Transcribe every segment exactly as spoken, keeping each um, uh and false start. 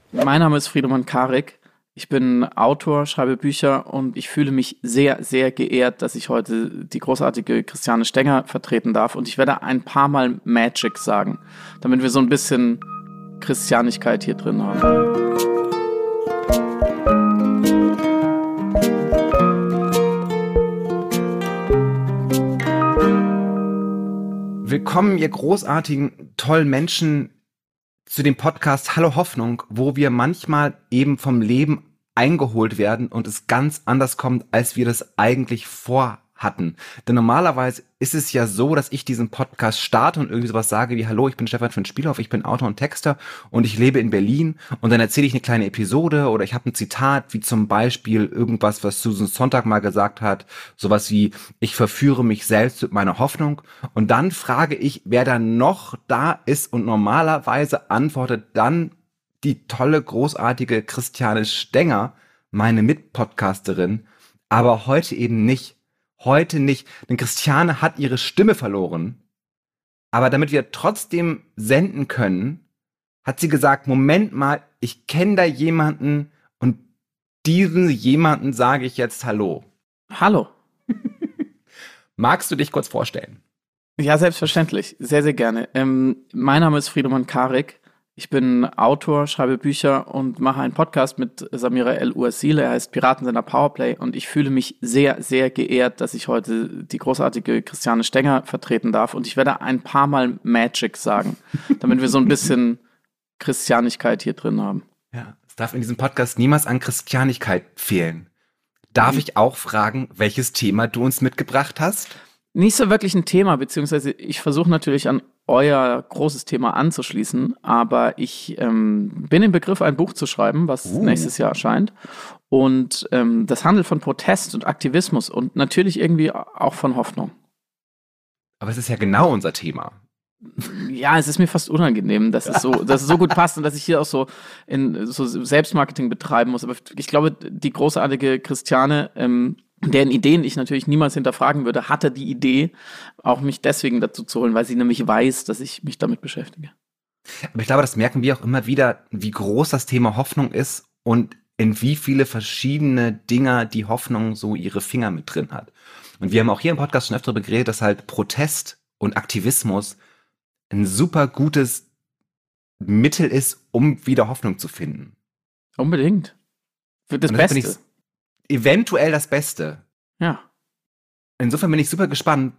Mein Name ist Friedemann Karik. Ich bin Autor, schreibe Bücher und ich fühle mich sehr, sehr geehrt, dass ich heute die großartige Christiane Stenger vertreten darf. Und ich werde ein paar Mal Magic sagen, damit wir so ein bisschen Christianigkeit hier drin haben. Willkommen, ihr großartigen, tollen Menschen, zu dem Podcast Hallo Hoffnung, wo wir manchmal eben vom Leben eingeholt werden und es ganz anders kommt, als wir das eigentlich vorhatten. Denn normalerweise ist es ja so, dass ich diesen Podcast starte und irgendwie sowas sage wie: Hallo, ich bin Stefan von Spielhoff, ich bin Autor und Texter und ich lebe in Berlin, und dann erzähle ich eine kleine Episode oder ich habe ein Zitat, wie zum Beispiel irgendwas, was Susan Sontag mal gesagt hat, sowas wie: Ich verführe mich selbst mit meiner Hoffnung, und dann frage ich, wer da noch da ist, und normalerweise antwortet dann die tolle, großartige Christiane Stenger, meine Mitpodcasterin, aber heute eben nicht. Heute nicht, denn Christiane hat ihre Stimme verloren. Aber damit wir trotzdem senden können, hat sie gesagt: Moment mal, ich kenne da jemanden, und diesen jemanden sage ich jetzt Hallo. Hallo. Magst du dich kurz vorstellen? Ja, selbstverständlich. Sehr, sehr gerne. Ähm, mein Name ist Friedemann Karik. Ich bin Autor, schreibe Bücher und mache einen Podcast mit Samira El-Uasile. Er heißt Piratensender Powerplay, und ich fühle mich sehr, sehr geehrt, dass ich heute die großartige Christiane Stenger vertreten darf. Und ich werde ein paar Mal Magic sagen, damit wir so ein bisschen Christianigkeit hier drin haben. Ja, es darf in diesem Podcast niemals an Christianigkeit fehlen. Darf mhm. ich auch fragen, welches Thema du uns mitgebracht hast? Nicht so wirklich ein Thema, beziehungsweise ich versuche natürlich an euer großes Thema anzuschließen, aber ich ähm, bin im Begriff, ein Buch zu schreiben, was uh. nächstes Jahr erscheint, und ähm, das handelt von Protest und Aktivismus und natürlich irgendwie auch von Hoffnung. Aber es ist ja genau unser Thema. Ja, es ist mir fast unangenehm, dass es so, dass es so gut passt und dass ich hier auch so in so Selbstmarketing betreiben muss, aber ich glaube, die großartige Christiane, ähm, deren Ideen ich natürlich niemals hinterfragen würde, hatte die Idee, auch mich deswegen dazu zu holen, weil sie nämlich weiß, dass ich mich damit beschäftige. Aber ich glaube, das merken wir auch immer wieder, wie groß das Thema Hoffnung ist und in wie viele verschiedene Dinger die Hoffnung so ihre Finger mit drin hat. Und wir haben auch hier im Podcast schon öfter darüber geredet, dass halt Protest und Aktivismus ein super gutes Mittel ist, um wieder Hoffnung zu finden. Unbedingt. Für das, das Beste. Eventuell das Beste. Ja. Insofern bin ich super gespannt,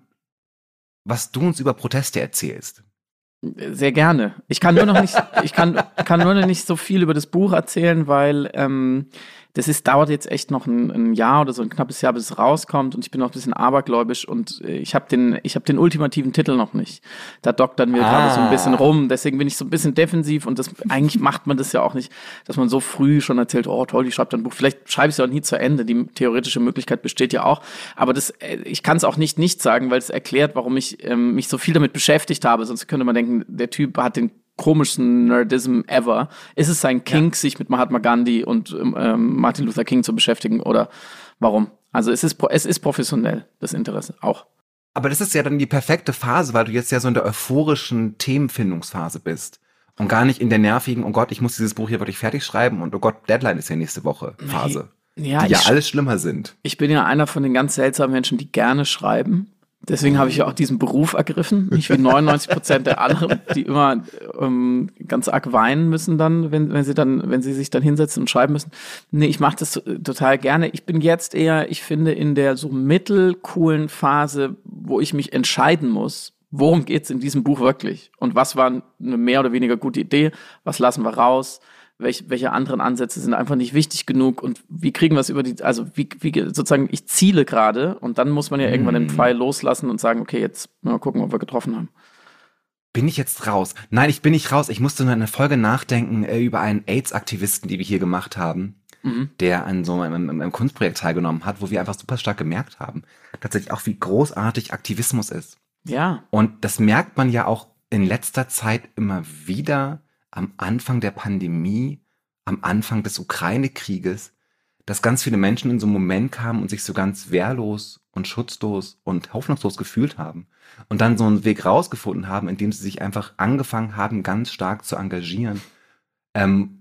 was du uns über Proteste erzählst. Sehr gerne. Ich kann nur noch nicht, ich kann, kann nur noch nicht so viel über das Buch erzählen, weil ähm, das ist, dauert jetzt echt noch ein, ein Jahr oder so, ein knappes Jahr, bis es rauskommt, und ich bin noch ein bisschen abergläubisch und ich habe den, ich habe den ultimativen Titel noch nicht. Da doktern wir ah. gerade so ein bisschen rum, deswegen bin ich so ein bisschen defensiv, und das, eigentlich macht man das ja auch nicht, dass man so früh schon erzählt: Oh toll, ich schreibe ein Buch. Vielleicht schreibe ich es ja auch nie zu Ende, die theoretische Möglichkeit besteht ja auch, aber das, ich kann es auch nicht nicht sagen, weil es erklärt, warum ich ähm, mich so viel damit beschäftigt habe, sonst könnte man denken, der Typ hat den komischsten Nerdism ever. Ist es sein Kink, ja. sich mit Mahatma Gandhi und ähm, Martin Luther King zu beschäftigen, oder warum? Also es ist, es ist professionell, das Interesse auch. Aber das ist ja dann die perfekte Phase, weil du jetzt ja so in der euphorischen Themenfindungsphase bist und gar nicht in der nervigen: Oh Gott, ich muss dieses Buch hier wirklich fertig schreiben, und oh Gott, Deadline ist ja nächste Woche Phase. Ja, die ja ich, alles schlimmer sind. Ich bin ja einer von den ganz seltsamen Menschen, die gerne schreiben. Deswegen habe ich ja auch diesen Beruf ergriffen, nicht wie neunundneunzig Prozent der anderen, die immer ähm, ganz arg weinen müssen dann, wenn, wenn sie dann, wenn sie sich dann hinsetzen und schreiben müssen. Nee, ich mache das total gerne. Ich bin jetzt eher, ich finde, in der so mittelcoolen Phase, wo ich mich entscheiden muss, worum geht's in diesem Buch wirklich? Und was war eine mehr oder weniger gute Idee? Was lassen wir raus? Welche, welche anderen Ansätze sind einfach nicht wichtig genug, und wie kriegen wir es über die, also wie, wie sozusagen, ich ziele gerade, und dann muss man ja irgendwann den Pfeil loslassen und sagen: Okay, jetzt mal gucken, ob wir getroffen haben. Bin ich jetzt raus? Nein, ich bin nicht raus. Ich musste nur in einer Folge nachdenken äh, über einen AIDS-Aktivisten, die wir hier gemacht haben, mhm. der an so einem, einem Kunstprojekt teilgenommen hat, wo wir einfach super stark gemerkt haben, tatsächlich auch, wie großartig Aktivismus ist. Ja. Und das merkt man ja auch in letzter Zeit immer wieder, am Anfang der Pandemie, am Anfang des Ukraine-Krieges, dass ganz viele Menschen in so einen Moment kamen und sich so ganz wehrlos und schutzlos und hoffnungslos gefühlt haben und dann so einen Weg rausgefunden haben, indem sie sich einfach angefangen haben, ganz stark zu engagieren, ähm,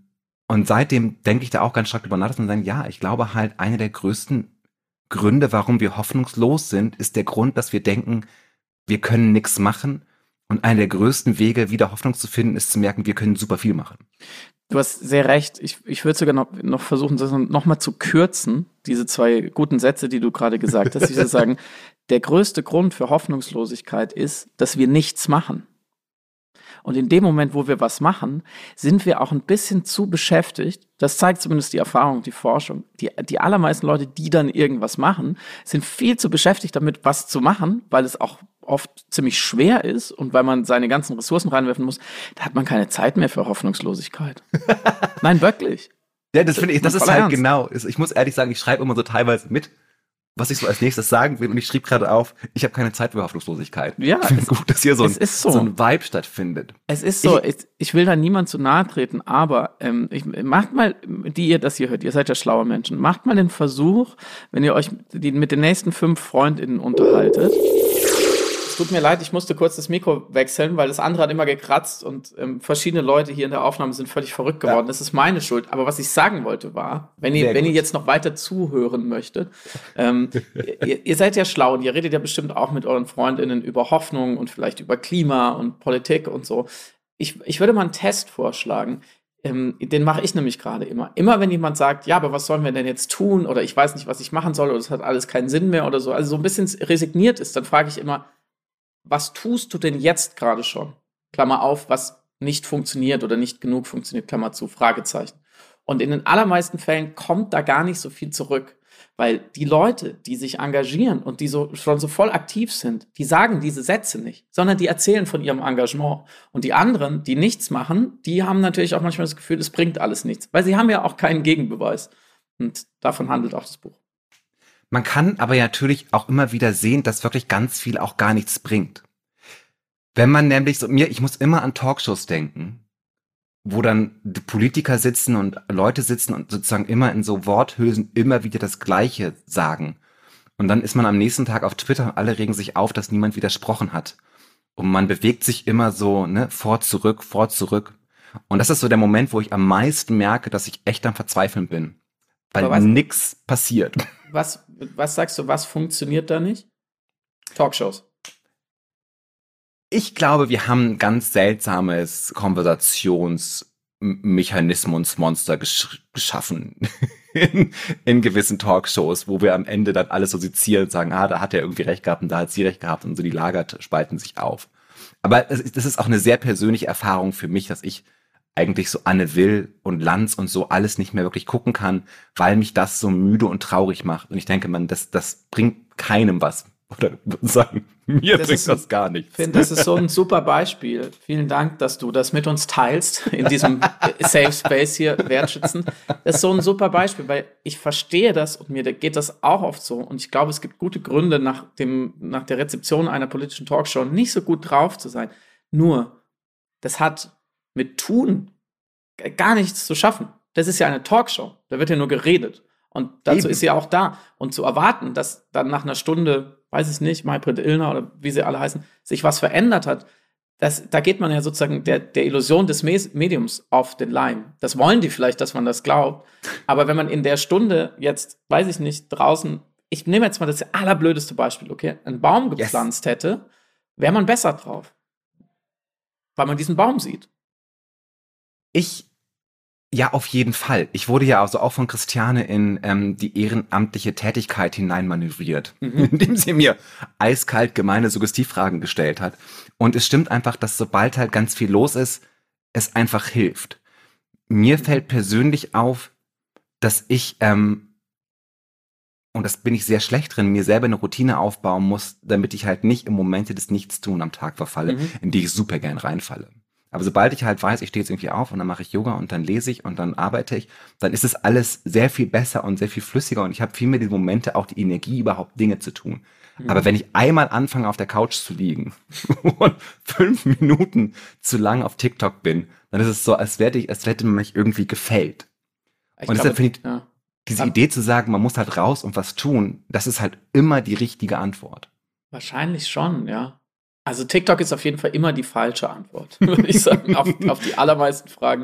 Und seitdem denke ich da auch ganz stark drüber nach, dass man sagt, ja, ich glaube halt, eine der größten Gründe, warum wir hoffnungslos sind, ist der Grund, dass wir denken, wir können nichts machen. Und einer der größten Wege, wieder Hoffnung zu finden, ist zu merken, wir können super viel machen. Du hast sehr recht. Ich, ich würde sogar noch, noch versuchen, das noch mal zu kürzen, diese zwei guten Sätze, die du gerade gesagt hast. Ich würde sagen, der größte Grund für Hoffnungslosigkeit ist, dass wir nichts machen. Und in dem Moment, wo wir was machen, sind wir auch ein bisschen zu beschäftigt. Das zeigt zumindest die Erfahrung, die Forschung. Die, die allermeisten Leute, die dann irgendwas machen, sind viel zu beschäftigt damit, was zu machen, weil es auch oft ziemlich schwer ist und weil man seine ganzen Ressourcen reinwerfen muss, da hat man keine Zeit mehr für Hoffnungslosigkeit. Nein, wirklich. Ja, das finde ich, das ist halt ernst. genau. Ich muss ehrlich sagen, ich schreibe immer so teilweise mit, was ich so als nächstes sagen will. Und ich schrieb gerade auf, ich habe keine Zeit für Hoffnungslosigkeit. Ja, ich finde es gut, dass hier so ein, so. so ein Vibe stattfindet. Es ist so, ich, ich will da niemand zu nahe treten, aber ähm, ich, macht mal, die ihr das hier hört, ihr seid ja schlaue Menschen, macht mal den Versuch, wenn ihr euch die, mit den nächsten fünf FreundInnen unterhaltet. Es tut mir leid, ich musste kurz das Mikro wechseln, weil das andere hat immer gekratzt und ähm, verschiedene Leute hier in der Aufnahme sind völlig verrückt geworden. Ja. Das ist meine Schuld. Aber was ich sagen wollte war, wenn ihr, wenn ihr jetzt noch weiter zuhören möchtet, ähm, ihr, ihr seid ja schlau und ihr redet ja bestimmt auch mit euren FreundInnen über Hoffnung und vielleicht über Klima und Politik und so. Ich, ich würde mal einen Test vorschlagen. Ähm, den mache ich nämlich gerade immer. Immer wenn jemand sagt, ja, aber was sollen wir denn jetzt tun? Oder ich weiß nicht, was ich machen soll oder es hat alles keinen Sinn mehr oder so. Also so ein bisschen resigniert ist, dann frage ich immer, was tust du denn jetzt gerade schon? Klammer auf, was nicht funktioniert oder nicht genug funktioniert, Klammer zu, Fragezeichen. Und in den allermeisten Fällen kommt da gar nicht so viel zurück, weil die Leute, die sich engagieren und die so, schon so voll aktiv sind, die sagen diese Sätze nicht, sondern die erzählen von ihrem Engagement. Und die anderen, die nichts machen, die haben natürlich auch manchmal das Gefühl, es bringt alles nichts, weil sie haben ja auch keinen Gegenbeweis. Und davon handelt auch das Buch. Man kann aber ja natürlich auch immer wieder sehen, dass wirklich ganz viel auch gar nichts bringt. Wenn man nämlich so, mir, ich muss immer an Talkshows denken, wo dann die Politiker sitzen und Leute sitzen und sozusagen immer in so Worthülsen immer wieder das Gleiche sagen. Und dann ist man am nächsten Tag auf Twitter und alle regen sich auf, dass niemand widersprochen hat. Und man bewegt sich immer so, ne, vor, zurück, vor, zurück. Und das ist so der Moment, wo ich am meisten merke, dass ich echt am Verzweifeln bin. Weil nichts passiert. Was, was sagst du, was funktioniert da nicht? Talkshows. Ich glaube, wir haben ein ganz seltsames Konversationsmechanismusmonster gesch- geschaffen in, in gewissen Talkshows, wo wir am Ende dann alles so sezieren und sagen, ah, da hat er irgendwie recht gehabt und da hat sie recht gehabt und so die Lager spalten sich auf. Aber das ist auch eine sehr persönliche Erfahrung für mich, dass ich eigentlich so Anne Will und Lanz und so alles nicht mehr wirklich gucken kann, weil mich das so müde und traurig macht. Und ich denke, man, das, das bringt keinem was. Oder sagen, mir das bringt das ein, gar nichts. Ich finde, das ist so ein super Beispiel. Vielen Dank, dass du das mit uns teilst, in diesem Safe Space hier wertschätzen. Das ist so ein super Beispiel, weil ich verstehe das und mir geht das auch oft so. Und ich glaube, es gibt gute Gründe, nach, dem, nach der Rezeption einer politischen Talkshow nicht so gut drauf zu sein. Nur, das hat mit Tun gar nichts zu schaffen. Das ist ja eine Talkshow. Da wird ja nur geredet. Und dazu Eben. ist sie auch da. Und zu erwarten, dass dann nach einer Stunde, weiß ich nicht, Maybrit Illner oder wie sie alle heißen, sich was verändert hat, das, da geht man ja sozusagen der, der Illusion des Mediums auf den Leim. Das wollen die vielleicht, dass man das glaubt. Aber wenn man in der Stunde jetzt, weiß ich nicht, draußen, ich nehme jetzt mal das allerblödeste Beispiel, okay, einen Baum gepflanzt yes. hätte, wäre man besser drauf. Weil man diesen Baum sieht. Ich, ja, auf jeden Fall. Ich wurde ja also auch von Christiane in ähm, die ehrenamtliche Tätigkeit hineinmanövriert, mhm. indem sie mir eiskalt gemeine Suggestivfragen gestellt hat. Und es stimmt einfach, dass sobald halt ganz viel los ist, es einfach hilft. Mir mhm. fällt persönlich auf, dass ich, ähm, und das bin ich sehr schlecht drin, mir selber eine Routine aufbauen muss, damit ich halt nicht im Momente des Nichtstun am Tag verfalle, mhm. in die ich super gern reinfalle. Aber sobald ich halt weiß, ich stehe jetzt irgendwie auf und dann mache ich Yoga und dann lese ich und dann arbeite ich, dann ist es alles sehr viel besser und sehr viel flüssiger und ich habe viel mehr die Momente, auch die Energie, überhaupt Dinge zu tun. Mhm. Aber wenn ich einmal anfange, auf der Couch zu liegen und fünf Minuten zu lang auf TikTok bin, dann ist es so, als wäre ich, als hätte man mich irgendwie gefällt. Ich und deshalb finde ich, ja. diese ja. Idee zu sagen, man muss halt raus und was tun, das ist halt immer die richtige Antwort. Wahrscheinlich schon, ja. Also TikTok ist auf jeden Fall immer die falsche Antwort, würde ich sagen, auf, auf die allermeisten Fragen.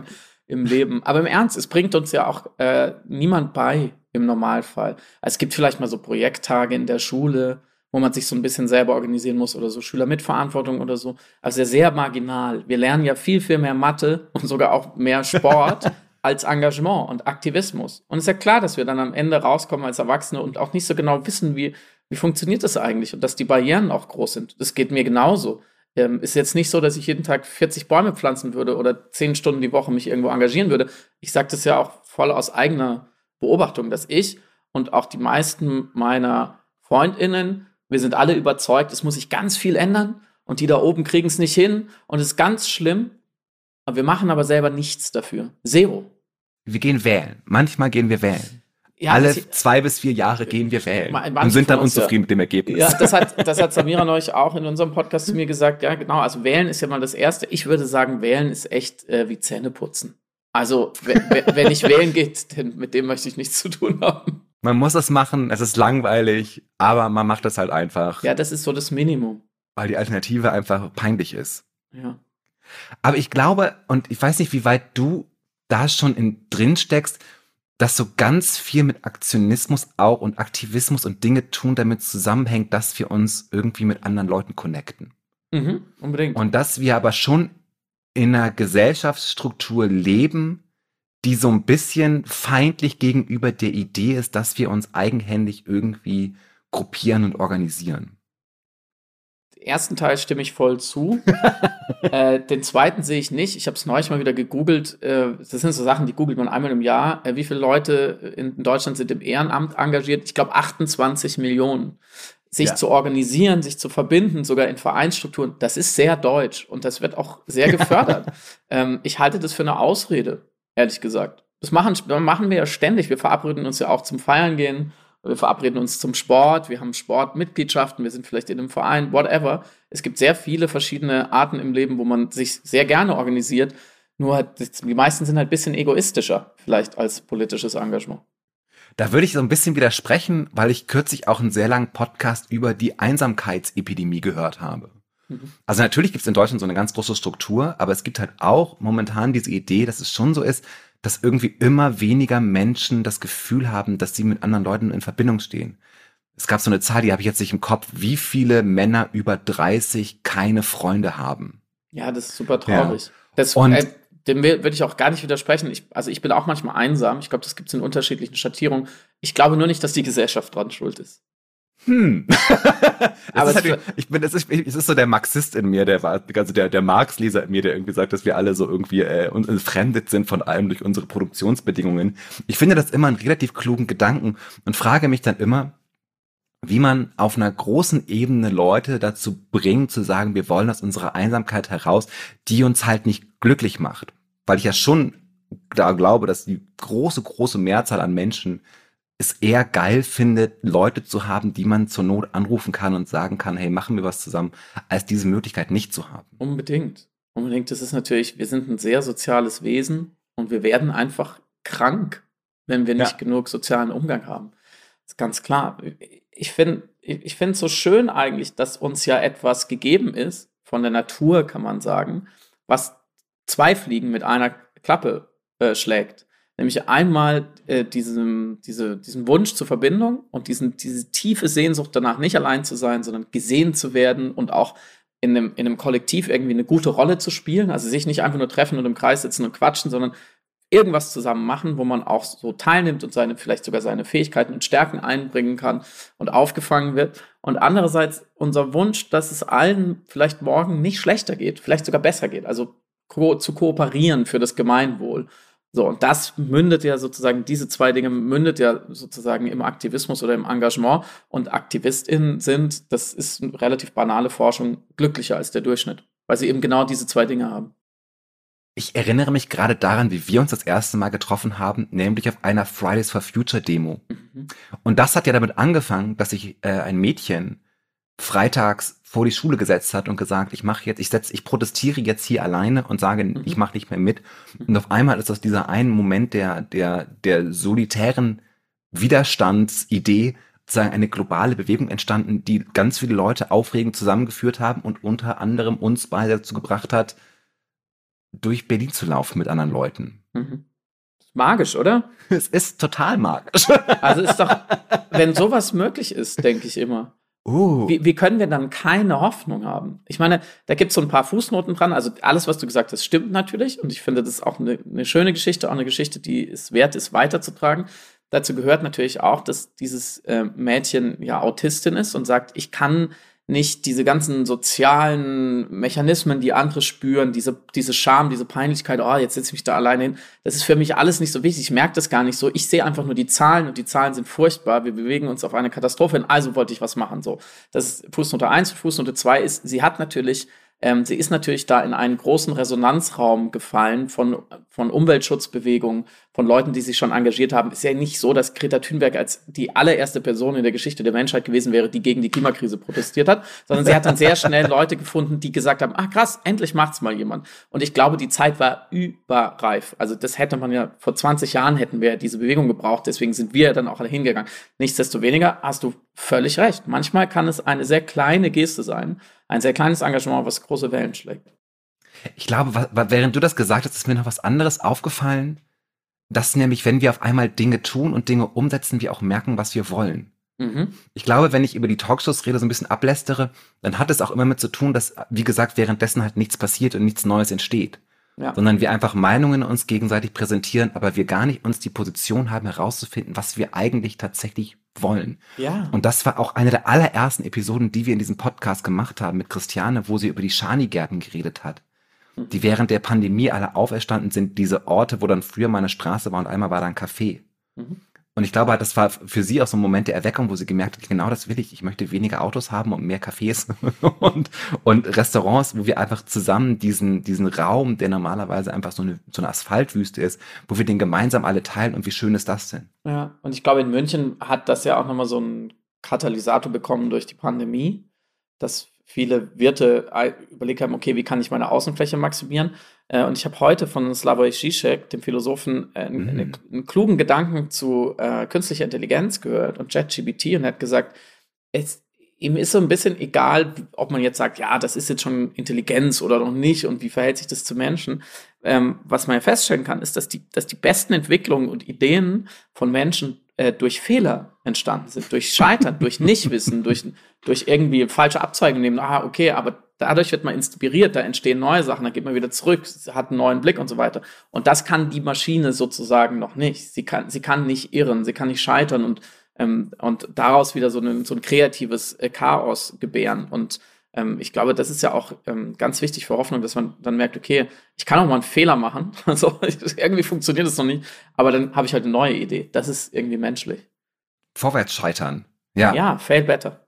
im Leben. Aber im Ernst, es bringt uns ja auch äh, niemand bei im Normalfall. Also es gibt vielleicht mal so Projekttage in der Schule, wo man sich so ein bisschen selber organisieren muss oder so Schülermitverantwortung oder so. Also sehr, sehr marginal. Wir lernen ja viel, viel mehr Mathe und sogar auch mehr Sport als Engagement und Aktivismus. Und es ist ja klar, dass wir dann am Ende rauskommen als Erwachsene und auch nicht so genau wissen, wie, wie funktioniert das eigentlich und dass die Barrieren auch groß sind. Das geht mir genauso. Ähm, ist jetzt nicht so, dass ich jeden Tag vierzig Bäume pflanzen würde oder zehn Stunden die Woche mich irgendwo engagieren würde. Ich sage das ja auch voll aus eigener Beobachtung, dass ich und auch die meisten meiner FreundInnen, wir sind alle überzeugt, es muss sich ganz viel ändern und die da oben kriegen es nicht hin und es ist ganz schlimm. Und wir machen aber selber nichts dafür. Zero. Wir gehen wählen. Manchmal gehen wir wählen. Ja, Alle ich, zwei bis vier Jahre gehen wir wählen und sind dann unzufrieden ja. mit dem Ergebnis. Ja, das hat, das hat Samira neulich auch in unserem Podcast zu mir gesagt. Ja, genau, also wählen ist ja mal das Erste. Ich würde sagen, wählen ist echt äh, wie Zähne putzen. Also, wenn ich wählen geht, dann mit dem möchte ich nichts zu tun haben. Man muss es machen, es ist langweilig, aber man macht es halt einfach. Ja, das ist so das Minimum. Weil die Alternative einfach peinlich ist. Ja. Aber ich glaube, und ich weiß nicht, wie weit du da schon in, drin steckst, dass so ganz viel mit Aktionismus auch und Aktivismus und Dinge tun damit zusammenhängt, dass wir uns irgendwie mit anderen Leuten connecten. Mhm, unbedingt. Und dass wir aber schon in einer Gesellschaftsstruktur leben, die so ein bisschen feindlich gegenüber der Idee ist, dass wir uns eigenhändig irgendwie gruppieren und organisieren. Den ersten Teil stimme ich voll zu. äh, den zweiten sehe ich nicht. Ich habe es neulich mal wieder gegoogelt. Äh, das sind so Sachen, die googelt man einmal im Jahr. Äh, wie viele Leute in Deutschland sind im Ehrenamt engagiert? Ich glaube achtundzwanzig Millionen. Sich ja. zu organisieren, sich zu verbinden, sogar in Vereinsstrukturen, das ist sehr deutsch und das wird auch sehr gefördert. ähm, ich halte das für eine Ausrede, ehrlich gesagt. Das machen, machen wir ja ständig. Wir verabreden uns ja auch zum Feiern gehen, wir verabreden uns zum Sport, wir haben Sportmitgliedschaften, wir sind vielleicht in einem Verein, whatever. Es gibt sehr viele verschiedene Arten im Leben, wo man sich sehr gerne organisiert. Nur die meisten sind halt ein bisschen egoistischer, vielleicht als politisches Engagement. Da würde ich so ein bisschen widersprechen, weil ich kürzlich auch einen sehr langen Podcast über die Einsamkeitsepidemie gehört habe. Mhm. Also natürlich gibt es in Deutschland so eine ganz große Struktur, aber es gibt halt auch momentan diese Idee, dass es schon so ist, dass irgendwie immer weniger Menschen das Gefühl haben, dass sie mit anderen Leuten in Verbindung stehen. Es gab so eine Zahl, die habe ich jetzt nicht im Kopf, wie viele Männer über dreißig keine Freunde haben. Ja, das ist super traurig. Ja. Das, Und äh, dem würde ich auch gar nicht widersprechen. Ich, also ich bin auch manchmal einsam. Ich glaube, das gibt es in unterschiedlichen Schattierungen. Ich glaube nur nicht, dass die Gesellschaft dran schuld ist. Hm. Aber ist halt, ich bin, es ist, es ist so der Marxist in mir, der war, also der, der Marx-Leser in mir, der irgendwie sagt, dass wir alle so irgendwie äh, entfremdet sind von allem durch unsere Produktionsbedingungen. Ich finde das immer einen relativ klugen Gedanken und frage mich dann immer, wie man auf einer großen Ebene Leute dazu bringt, zu sagen, wir wollen aus unserer Einsamkeit heraus, die uns halt nicht glücklich macht. Weil ich ja schon da glaube, dass die große, große Mehrzahl an Menschen es eher geil findet, Leute zu haben, die man zur Not anrufen kann und sagen kann, hey, machen wir was zusammen, als diese Möglichkeit nicht zu haben. Unbedingt. Unbedingt. Das ist natürlich, wir sind ein sehr soziales Wesen und wir werden einfach krank, wenn wir nicht ja. genug sozialen Umgang haben. Das ist ganz klar. Ich finde ich finde es so schön eigentlich, dass uns ja etwas gegeben ist, von der Natur kann man sagen, was zwei Fliegen mit einer Klappe äh, schlägt. Nämlich einmal äh, diesem, diese, diesen Wunsch zur Verbindung und diesen, diese tiefe Sehnsucht danach, nicht allein zu sein, sondern gesehen zu werden und auch in einem, in einem Kollektiv irgendwie eine gute Rolle zu spielen. Also sich nicht einfach nur treffen und im Kreis sitzen und quatschen, sondern irgendwas zusammen machen, wo man auch so teilnimmt und seine, vielleicht sogar seine Fähigkeiten und Stärken einbringen kann und aufgefangen wird. Und andererseits unser Wunsch, dass es allen vielleicht morgen nicht schlechter geht, vielleicht sogar besser geht. Also ko- zu kooperieren für das Gemeinwohl. So, und das mündet ja sozusagen, diese zwei Dinge mündet ja sozusagen im Aktivismus oder im Engagement. Und AktivistInnen sind, das ist eine relativ banale Forschung, glücklicher als der Durchschnitt, weil sie eben genau diese zwei Dinge haben. Ich erinnere mich gerade daran, wie wir uns das erste Mal getroffen haben, nämlich auf einer Fridays for Future Demo. Mhm. Und das hat ja damit angefangen, dass sich äh, ein Mädchen freitags vor die Schule gesetzt hat und gesagt, ich mache jetzt, ich setze, ich protestiere jetzt hier alleine und sage, mhm. ich mache nicht mehr mit. Und auf einmal ist aus dieser einen Moment der der der solitären Widerstandsidee sozusagen eine globale Bewegung entstanden, die ganz viele Leute aufregend zusammengeführt haben und unter anderem uns beide dazu gebracht hat, durch Berlin zu laufen mit anderen Leuten. Mhm. Magisch, oder? Es ist total magisch. Also ist doch, wenn sowas möglich ist, denke ich immer. Uh. Wie, wie können wir dann keine Hoffnung haben? Ich meine, da gibt es so ein paar Fußnoten dran. Also alles, was du gesagt hast, stimmt natürlich. Und ich finde, das ist auch eine, eine schöne Geschichte, auch eine Geschichte, die es wert ist, weiterzutragen. Dazu gehört natürlich auch, dass dieses äh, Mädchen ja Autistin ist und sagt, ich kann nicht diese ganzen sozialen Mechanismen, die andere spüren, diese, diese Scham, diese Peinlichkeit, oh, jetzt setze ich mich da alleine hin. Das ist für mich alles nicht so wichtig. Ich merke das gar nicht so. Ich sehe einfach nur die Zahlen und die Zahlen sind furchtbar. Wir bewegen uns auf eine Katastrophe hin, also wollte ich was machen. So, das ist Fußnote eins. Fußnote zwei ist, sie hat natürlich Ähm, sie ist natürlich da in einen großen Resonanzraum gefallen von, von Umweltschutzbewegungen, von Leuten, die sich schon engagiert haben. Ist ja nicht so, dass Greta Thunberg als die allererste Person in der Geschichte der Menschheit gewesen wäre, die gegen die Klimakrise protestiert hat, sondern sie hat dann sehr schnell Leute gefunden, die gesagt haben, ach krass, endlich macht's mal jemand. Und ich glaube, die Zeit war überreif. Also das hätte man ja, vor zwanzig Jahren hätten wir diese Bewegung gebraucht, deswegen sind wir dann auch alle hingegangen. Nichtsdestoweniger hast du völlig recht. Manchmal kann es eine sehr kleine Geste sein, ein sehr kleines Engagement, was große Wellen schlägt. Ich glaube, wa- wa- während du das gesagt hast, ist mir noch was anderes aufgefallen, dass nämlich, wenn wir auf einmal Dinge tun und Dinge umsetzen, wir auch merken, was wir wollen. Mhm. Ich glaube, wenn ich über die Talkshows rede, so ein bisschen ablästere, dann hat es auch immer mit zu tun, dass, wie gesagt, währenddessen halt nichts passiert und nichts Neues entsteht. Ja. Sondern wir einfach Meinungen uns gegenseitig präsentieren, aber wir gar nicht uns die Position haben, herauszufinden, was wir eigentlich tatsächlich wollen. Ja. Und das war auch eine der allerersten Episoden, die wir in diesem Podcast gemacht haben mit Christiane, wo sie über die Schanigärten geredet hat. Mhm. Die während der Pandemie alle auferstanden sind, diese Orte, wo dann früher mal eine Straße war und einmal war da ein Café. Mhm. Und ich glaube, das war für sie auch so ein Moment der Erweckung, wo sie gemerkt hat, genau das will ich. Ich möchte weniger Autos haben und mehr Cafés und, und Restaurants, wo wir einfach zusammen diesen, diesen Raum, der normalerweise einfach so eine, so eine Asphaltwüste ist, wo wir den gemeinsam alle teilen und wie schön ist das denn? Ja, und ich glaube, in München hat das ja auch nochmal so einen Katalysator bekommen durch die Pandemie, dass viele Wirte überlegt haben, okay, wie kann ich meine Außenfläche maximieren? Äh, und ich habe heute von Slavoj Žižek, dem Philosophen, äh, Mhm. einen, einen klugen Gedanken zu äh, künstlicher Intelligenz gehört und ChatGPT, und er hat gesagt, es, ihm ist so ein bisschen egal, ob man jetzt sagt, ja, das ist jetzt schon Intelligenz oder noch nicht und wie verhält sich das zu Menschen. Ähm, was man ja feststellen kann, ist, dass die, dass die besten Entwicklungen und Ideen von Menschen äh, durch Fehler entstanden sind, durch Scheitern, durch Nichtwissen, durch, durch irgendwie falsche Abzweigung nehmen. Ah, okay, aber dadurch wird man inspiriert, da entstehen neue Sachen, dann geht man wieder zurück, hat einen neuen Blick und so weiter. Und das kann die Maschine sozusagen noch nicht. Sie kann, sie kann nicht irren, sie kann nicht scheitern und Ähm, und daraus wieder so, eine, so ein kreatives äh, Chaos gebären. Und ähm, ich glaube, das ist ja auch ähm, ganz wichtig für Hoffnung, dass man dann merkt, okay, ich kann auch mal einen Fehler machen. Also irgendwie funktioniert das noch nicht, aber dann habe ich halt eine neue Idee. Das ist irgendwie menschlich. Vorwärts scheitern. Ja. Ja, fail better.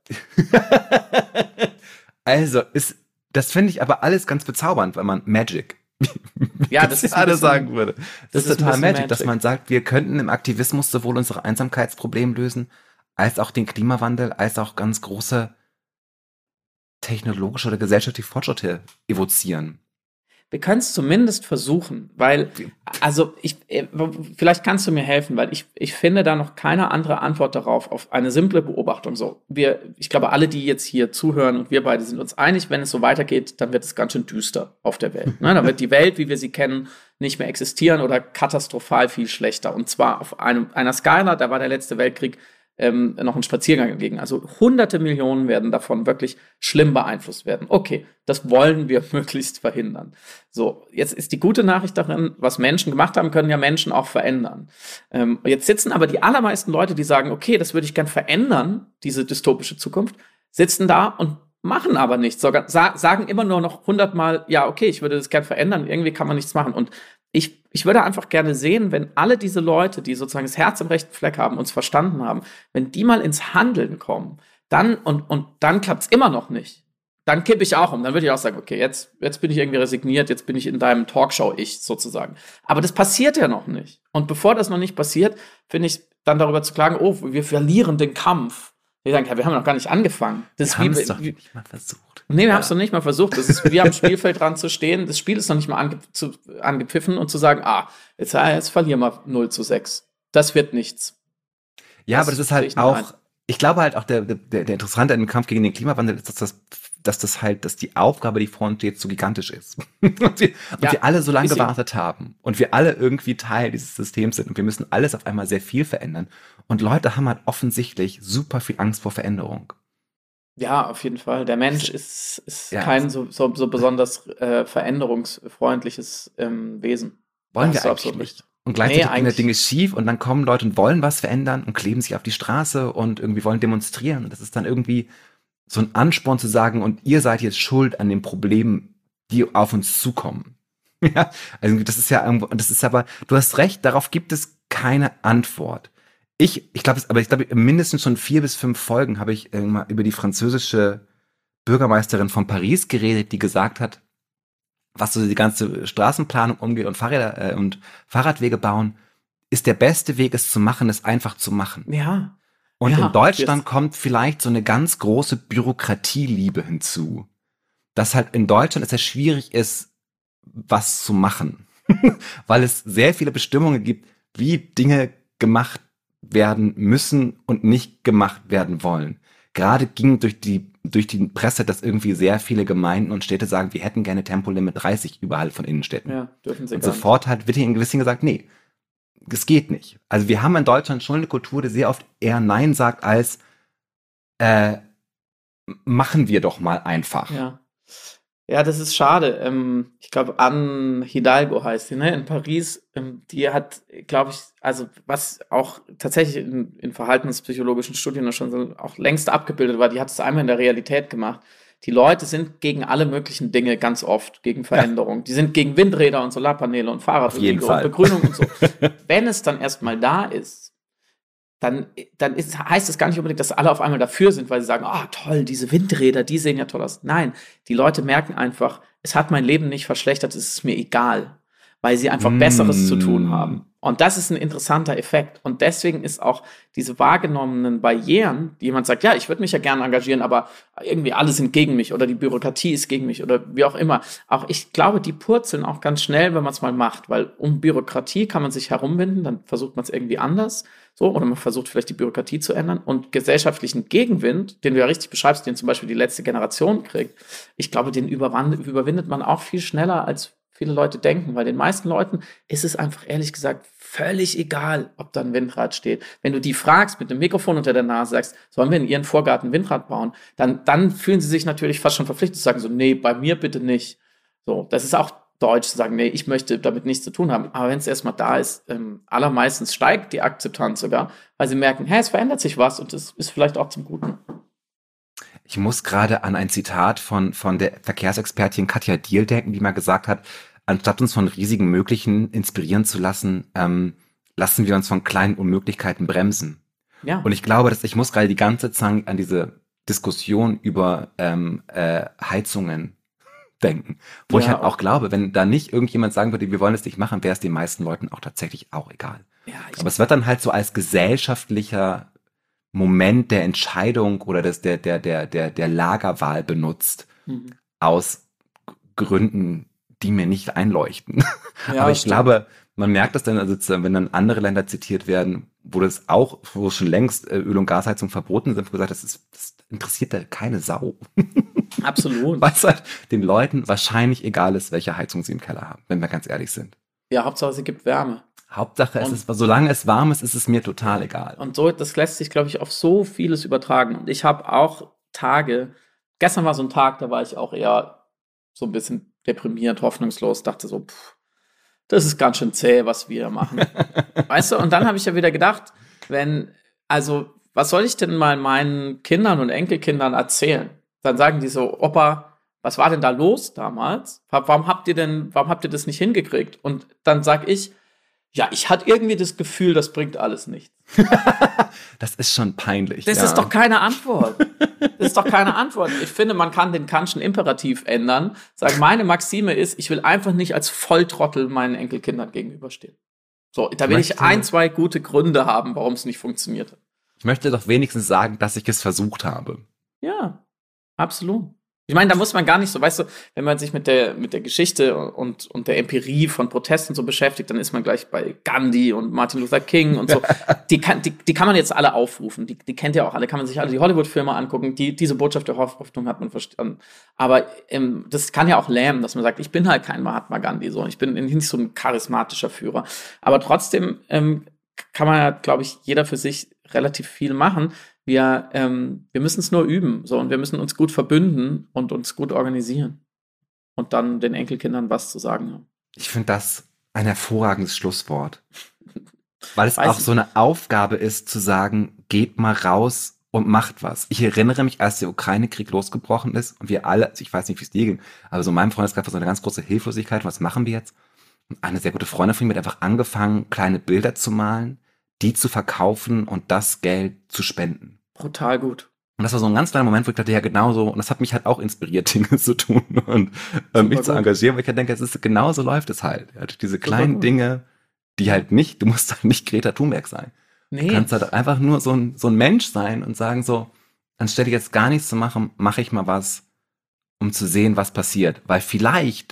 Also, ist, das finde ich aber alles ganz bezaubernd, weil man Magic, Ja, das ist ein alle bisschen- sagen würde. Das, das ist ist ein total bisschen magic, dass Magic. man sagt, wir könnten im Aktivismus sowohl unsere Einsamkeitsprobleme lösen, als auch den Klimawandel, als auch ganz große technologische oder gesellschaftliche Fortschritte evozieren. Wir können es zumindest versuchen, weil, also ich, äh, vielleicht kannst du mir helfen, weil ich, ich finde da noch keine andere Antwort darauf, auf eine simple Beobachtung. So, wir, ich glaube, alle, die jetzt hier zuhören und wir beide sind uns einig, wenn es so weitergeht, dann wird es ganz schön düster auf der Welt. Ne? Dann wird die Welt, wie wir sie kennen, nicht mehr existieren oder katastrophal viel schlechter. Und zwar auf einem, einer Skala, da war der letzte Weltkrieg ähm, noch ein Spaziergang entgegen. Also hunderte Millionen werden davon wirklich schlimm beeinflusst werden. Okay, das wollen wir möglichst verhindern. So, jetzt ist die gute Nachricht darin, was Menschen gemacht haben, können ja Menschen auch verändern. Ähm, jetzt sitzen aber die allermeisten Leute, die sagen, okay, das würde ich gern verändern, diese dystopische Zukunft, sitzen da und machen aber nichts, sogar sa- sagen immer nur noch hundertmal, ja, okay, ich würde das gern verändern, irgendwie kann man nichts machen. Und ich, ich würde einfach gerne sehen, wenn alle diese Leute, die sozusagen das Herz im rechten Fleck haben, uns verstanden haben, wenn die mal ins Handeln kommen, dann und, und dann klappt es immer noch nicht. Dann kippe ich auch um. Dann würde ich auch sagen, okay, jetzt, jetzt bin ich irgendwie resigniert, jetzt bin ich in deinem Talkshow-Ich sozusagen. Aber das passiert ja noch nicht. Und bevor das noch nicht passiert, finde ich dann darüber zu klagen, oh, wir verlieren den Kampf. Ich sage, ja, wir haben noch gar nicht angefangen. Das Wir haben ist wie, es doch wie, nicht mal versucht. Nee, wir Ja. haben es noch nicht mal versucht. Das ist wie am Spielfeld dran zu stehen. Das Spiel ist noch nicht mal ange zu, angepfiffen und zu sagen, ah, jetzt, ah, jetzt verlieren wir null zu sechs. Das wird nichts. Ja, Das aber das ist sehe ich halt nicht auch, ein. ich glaube halt auch, der, der, der Interessante an dem Kampf gegen den Klimawandel ist, dass das, dass das halt, dass die Aufgabe, die vor uns steht, so gigantisch ist. und wir, und Ja, wir alle so lange ist sie. gewartet haben. Und wir alle irgendwie Teil dieses Systems sind. Und wir müssen alles auf einmal sehr viel verändern. Und Leute haben halt offensichtlich super viel Angst vor Veränderung. Ja, auf jeden Fall. Der Mensch ist, ist Ja. kein so, so, so besonders äh, veränderungsfreundliches ähm, Wesen. Wollen Da wir hast du eigentlich absolut nicht. recht. Und gleichzeitig Nee, gehen da eigentlich- Dinge schief und dann kommen Leute und wollen was verändern und kleben sich auf die Straße und irgendwie wollen demonstrieren. Und das ist dann irgendwie so ein Ansporn zu sagen, und ihr seid jetzt schuld an den Problemen, die auf uns zukommen. Ja, also das ist ja irgendwo, das ist aber, du hast recht, darauf gibt es keine Antwort. Ich, ich glaube, aber ich glaube, mindestens schon vier bis fünf Folgen habe ich irgendwann über die französische Bürgermeisterin von Paris geredet, die gesagt hat, was so die ganze Straßenplanung umgeht und Fahrräder äh, und Fahrradwege bauen, ist der beste Weg, es zu machen, es einfach zu machen. Ja. Und Ja, in Deutschland jetzt- kommt vielleicht so eine ganz große Bürokratieliebe hinzu. Dass halt in Deutschland es sehr schwierig ist, was zu machen. Weil es sehr viele Bestimmungen gibt, wie Dinge gemacht werden müssen und nicht gemacht werden wollen. Gerade ging durch die, durch die Presse, dass irgendwie sehr viele Gemeinden und Städte sagen, wir hätten gerne Tempolimit dreißig überall von Innenstädten. Ja, dürfen sie Und gar nicht. sofort hat wird ihnen ein bisschen gesagt, nee, das geht nicht. Also wir haben in Deutschland schon eine Kultur, die sehr oft eher Nein sagt als äh, machen wir doch mal einfach. Ja. Ja, das ist schade. Ähm, ich glaube, Anne Hidalgo heißt sie, ne? In Paris. Ähm, die hat, glaube ich, also was auch tatsächlich in, in verhaltenspsychologischen Studien schon so auch längst abgebildet war, die hat es einmal in der Realität gemacht. Die Leute sind gegen alle möglichen Dinge ganz oft, gegen Veränderung. Die sind gegen Windräder und Solarpaneele und Auf jeden Fahrradwege und Fall. Begrünung und so. Wenn es dann erstmal da ist, dann, dann ist, heißt es gar nicht unbedingt, dass alle auf einmal dafür sind, weil sie sagen, ah, toll, diese Windräder, die sehen ja toll aus. Nein, die Leute merken einfach, es hat mein Leben nicht verschlechtert, es ist mir egal, weil sie einfach Mm. Besseres zu tun haben. Und das ist ein interessanter Effekt. Und deswegen ist auch diese wahrgenommenen Barrieren, die jemand sagt, ja, ich würde mich ja gerne engagieren, aber irgendwie alle sind gegen mich oder die Bürokratie ist gegen mich oder wie auch immer. Auch ich glaube, die purzeln auch ganz schnell, wenn man es mal macht, weil um Bürokratie kann man sich herumwinden, dann versucht man es irgendwie anders. So, oder man versucht vielleicht die Bürokratie zu ändern und gesellschaftlichen Gegenwind, den du ja richtig beschreibst, den zum Beispiel die letzte Generation kriegt, ich glaube, den überwand- überwindet man auch viel schneller, als viele Leute denken, weil den meisten Leuten ist es einfach ehrlich gesagt völlig egal, ob da ein Windrad steht. Wenn du die fragst, mit einem Mikrofon unter der Nase sagst, sollen wir in ihren Vorgarten ein Windrad bauen, dann, dann fühlen sie sich natürlich fast schon verpflichtet zu sagen, so, nee, bei mir bitte nicht. So, das ist auch deutsch zu sagen, nee, ich möchte damit nichts zu tun haben. Aber wenn es erstmal da ist, ähm, allermeistens steigt die Akzeptanz sogar, weil sie merken, hä, es verändert sich was und es ist vielleicht auch zum Guten. Ich muss gerade an ein Zitat von, von der Verkehrsexpertin Katja Diehl denken, die mal gesagt hat, anstatt uns von riesigen Möglichen inspirieren zu lassen, ähm, lassen wir uns von kleinen Unmöglichkeiten bremsen. Ja. Und ich glaube, dass ich muss gerade die ganze Zeit an diese Diskussion über ähm, äh, Heizungen denken, wo Ja, ich halt auch auch. glaube, wenn da nicht irgendjemand sagen würde, wir wollen es nicht machen, wäre es den meisten Leuten auch tatsächlich auch egal. Ja, ich, Aber es wird dann halt so als gesellschaftlicher Moment der Entscheidung oder des, der, der, der, der, der Lagerwahl benutzt, Mhm. aus Gründen, die mir nicht einleuchten. Ja, Aber ich stimmt. glaube, man merkt das dann, also wenn dann andere Länder zitiert werden, wo das auch, wo schon längst äh, Öl- und Gasheizung verboten sind, wo gesagt, das ist, das interessiert da keine Sau. Absolut. Weil es halt den Leuten wahrscheinlich egal ist, welche Heizung sie im Keller haben, wenn wir ganz ehrlich sind. Ja, Hauptsache, sie gibt Wärme. Hauptsache, es Und- ist, solange es warm ist, ist es mir total egal. Und so, das lässt sich, glaube ich, auf so vieles übertragen. Und ich habe auch Tage, gestern war so ein Tag, da war ich auch eher so ein bisschen deprimiert, hoffnungslos, dachte so, pff, das ist ganz schön zäh, was wir machen. Weißt du, und dann habe ich ja wieder gedacht, wenn, also, was soll ich denn mal meinen Kindern und Enkelkindern erzählen? Dann sagen die so, Opa, was war denn da los damals? Warum habt ihr denn, warum habt ihr das nicht hingekriegt? Und dann sag ich, ja, ich hatte irgendwie das Gefühl, das bringt alles nichts. Das ist schon peinlich. Das ja. ist doch keine Antwort. Das ist doch keine Antwort. Ich finde, man kann den Kantschen Imperativ ändern. Sagen, meine Maxime ist, ich will einfach nicht als Volltrottel meinen Enkelkindern gegenüberstehen. So, da will ich Möchte- ein, zwei gute Gründe haben, warum es nicht funktioniert hat. Ich möchte doch wenigstens sagen, dass ich es versucht habe. Ja, absolut. Ich meine, da muss man gar nicht so, weißt du, wenn man sich mit der, mit der Geschichte und, und der Empirie von Protesten so beschäftigt, dann ist man gleich bei Gandhi und Martin Luther King und so. Die kann, die, die kann man jetzt alle aufrufen. Die, die kennt ihr auch alle. Kann man sich alle die Hollywood-Filme angucken. Die, diese Botschaft der Hoffnung hat man verstanden. Aber ähm, das kann ja auch lähmen, dass man sagt, ich bin halt kein Mahatma Gandhi, so. Ich bin nicht so ein charismatischer Führer. Aber trotzdem ähm, kann man ja, glaube ich, jeder für sich relativ viel machen. Wir, ähm, wir müssen es nur üben, so, und wir müssen uns gut verbünden und uns gut organisieren und dann den Enkelkindern was zu sagen haben. Ich finde das ein hervorragendes Schlusswort, weil es Weiß auch nicht. so eine Aufgabe ist, zu sagen, geht mal raus und macht was. Ich erinnere mich, als der Ukraine-Krieg losgebrochen ist und wir alle, also ich weiß nicht, wie es dir ging, aber so in meinem Freundeskreis war so eine ganz große Hilflosigkeit, was machen wir jetzt? Und eine sehr gute Freundin von mir hat einfach angefangen, kleine Bilder zu malen, die zu verkaufen und das Geld zu spenden. Brutal gut. Und das war so ein ganz kleiner Moment, wo ich dachte, ja genau so, und das hat mich halt auch inspiriert, Dinge zu tun und äh, mich zu gut. engagieren, weil ich halt denke, es ist genau so läuft es halt. Ja, diese kleinen gut. Dinge, die halt nicht, du musst halt nicht Greta Thunberg sein. Nee. Du kannst halt einfach nur so ein, so ein Mensch sein und sagen so, anstelle jetzt gar nichts zu machen, mache ich mal was, um zu sehen, was passiert. Weil vielleicht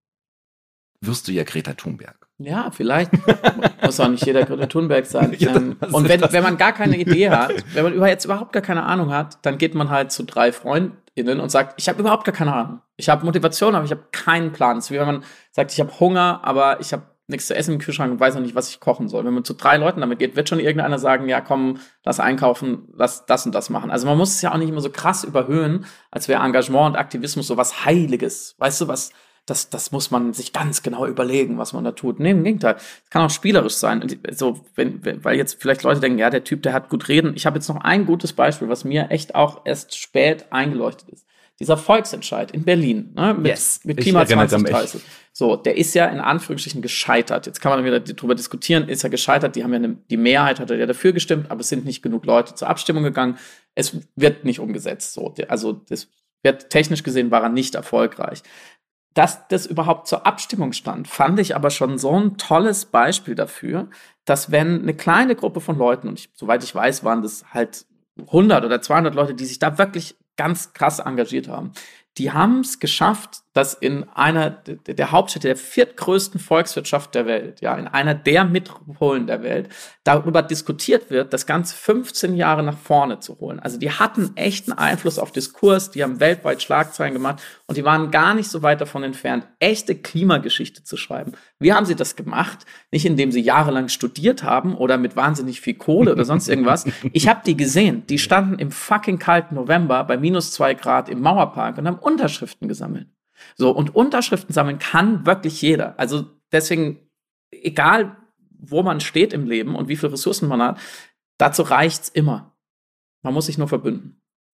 wirst du ja Greta Thunberg. Ja, vielleicht muss auch nicht jeder Greta Thunberg sein. Ja, ähm, das und ist wenn, das. wenn man gar keine Idee hat, wenn man über jetzt überhaupt gar keine Ahnung hat, dann geht man halt zu drei FreundInnen und sagt, ich habe überhaupt gar keine Ahnung. Ich habe Motivation, aber ich habe keinen Plan. Es ist wie wenn man sagt, ich habe Hunger, aber ich habe nichts zu essen im Kühlschrank und weiß noch nicht, was ich kochen soll. Wenn man zu drei Leuten damit geht, wird schon irgendeiner sagen, ja komm, lass einkaufen, lass das und das machen. Also man muss es ja auch nicht immer so krass überhöhen, als wäre Engagement und Aktivismus so was Heiliges. Weißt du, was Das, das muss man sich ganz genau überlegen, was man da tut. Nee, im Gegenteil. Es kann auch spielerisch sein. So, wenn, wenn, weil jetzt vielleicht Leute denken, ja, der Typ, der hat gut reden. Ich habe jetzt noch ein gutes Beispiel, was mir echt auch erst spät eingeleuchtet ist. Dieser Volksentscheid in Berlin, ne, mit, Yes, mit ich Klima erinnere mich. zwanzig dreißig. So, der ist ja in Anführungsstrichen gescheitert. Jetzt kann man wieder drüber diskutieren, ist er gescheitert? Die haben ja eine, die Mehrheit hat ja dafür gestimmt, aber es sind nicht genug Leute zur Abstimmung gegangen. Es wird nicht umgesetzt. So, also, das wird technisch gesehen war er nicht erfolgreich. Dass das überhaupt zur Abstimmung stand, fand ich aber schon so ein tolles Beispiel dafür, dass wenn eine kleine Gruppe von Leuten, und ich, soweit ich weiß, waren das halt hundert oder zweihundert Leute, die sich da wirklich ganz krass engagiert haben, die haben es geschafft, dass in einer der, der Hauptstädte der viertgrößten Volkswirtschaft der Welt, ja, in einer der Metropolen der Welt, darüber diskutiert wird, das Ganze fünfzehn Jahre nach vorne zu holen. Also die hatten echten Einfluss auf Diskurs, die haben weltweit Schlagzeilen gemacht und die waren gar nicht so weit davon entfernt, echte Klimageschichte zu schreiben. Wie haben sie das gemacht? Nicht indem sie jahrelang studiert haben oder mit wahnsinnig viel Kohle oder sonst irgendwas. Ich habe die gesehen. Die standen im fucking kalten November bei minus zwei Grad im Mauerpark und haben Unterschriften gesammelt. So, und Unterschriften sammeln kann wirklich jeder. Also deswegen, egal wo man steht im Leben und wie viele Ressourcen man hat, dazu reicht's immer. Man muss sich nur verbünden.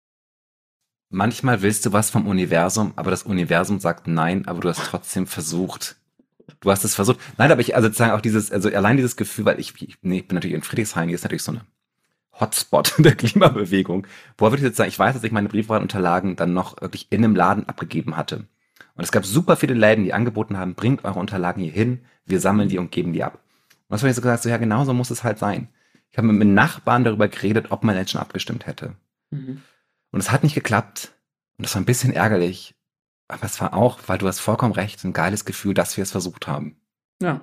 Manchmal willst du was vom Universum, aber das Universum sagt nein, aber du hast trotzdem versucht. Du hast es versucht. Nein, aber ich, also sozusagen auch dieses, also allein dieses Gefühl, weil ich, ich, nee, ich bin natürlich in Friedrichshain, hier ist natürlich so eine Hotspot der Klimabewegung. Woher würde ich jetzt sagen, ich weiß, dass ich meine Briefwahlunterlagen dann noch wirklich in einem Laden abgegeben hatte. Und es gab super viele Läden, die angeboten haben, bringt eure Unterlagen hier hin, wir sammeln die und geben die ab. Und das habe ich so gesagt, so ja, genau so muss es halt sein. Ich habe mit meinen Nachbarn darüber geredet, ob man jetzt schon abgestimmt hätte. Mhm. Und es hat nicht geklappt. Und das war ein bisschen ärgerlich. Aber es war auch, weil du hast vollkommen recht, ein geiles Gefühl, dass wir es versucht haben. Ja.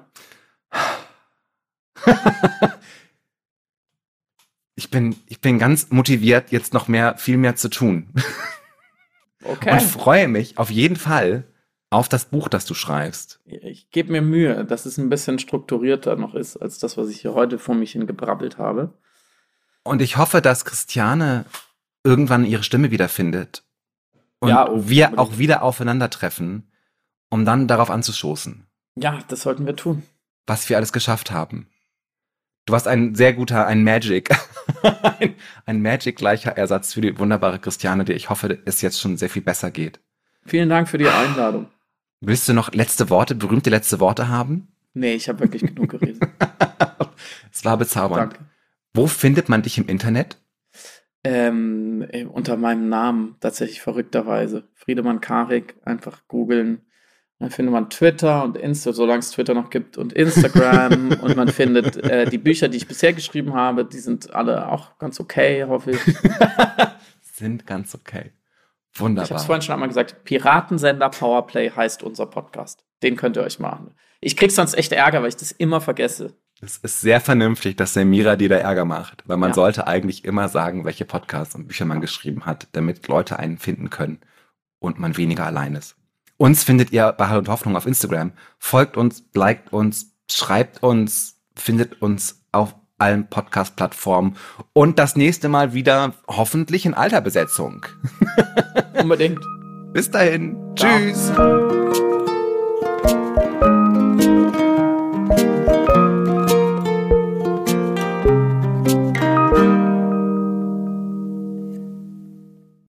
Ich bin, ich bin ganz motiviert, jetzt noch mehr, viel mehr zu tun. Okay. Und freue mich auf jeden Fall auf das Buch, das du schreibst. Ich gebe mir Mühe, dass es ein bisschen strukturierter noch ist, als das, was ich hier heute vor mich hingebrabbelt habe. Und ich hoffe, dass Christiane irgendwann ihre Stimme wiederfindet. Und ja, oh, wir unbedingt. auch wieder aufeinandertreffen, um dann darauf anzustoßen. Ja, das sollten wir tun. Was wir alles geschafft haben. Du warst ein sehr guter, ein Magic, ein, ein Magic-gleicher Ersatz für die wunderbare Christiane, die ich hoffe, es jetzt schon sehr viel besser geht. Vielen Dank für die Einladung. Willst du noch letzte Worte, berühmte letzte Worte haben? Nee, ich habe wirklich genug geredet. Es war bezaubernd. Danke. Wo findet man dich im Internet? Ähm, unter meinem Namen, tatsächlich verrückterweise. Friedemann Karik, einfach googeln. Dann findet man Twitter und Insta, solange es Twitter noch gibt, und Instagram. Und man findet äh, die Bücher, die ich bisher geschrieben habe, die sind alle auch ganz okay, hoffe ich. Sind ganz okay. Wunderbar. Ich habe es vorhin schon einmal gesagt, Piratensender Powerplay heißt unser Podcast. Den könnt ihr euch machen. Ich krieg sonst echt Ärger, weil ich das immer vergesse. Es ist sehr vernünftig, dass der Mira dir da Ärger macht, weil man Ja. sollte eigentlich immer sagen, welche Podcasts und Bücher man geschrieben hat, damit Leute einen finden können und man weniger allein ist. Uns findet ihr bei Hallo und Hoffnung auf Instagram. Folgt uns, liked uns, schreibt uns, findet uns auf allen Podcast-Plattformen und das nächste Mal wieder hoffentlich in alter Besetzung. Unbedingt. Bis dahin. Ciao. Tschüss.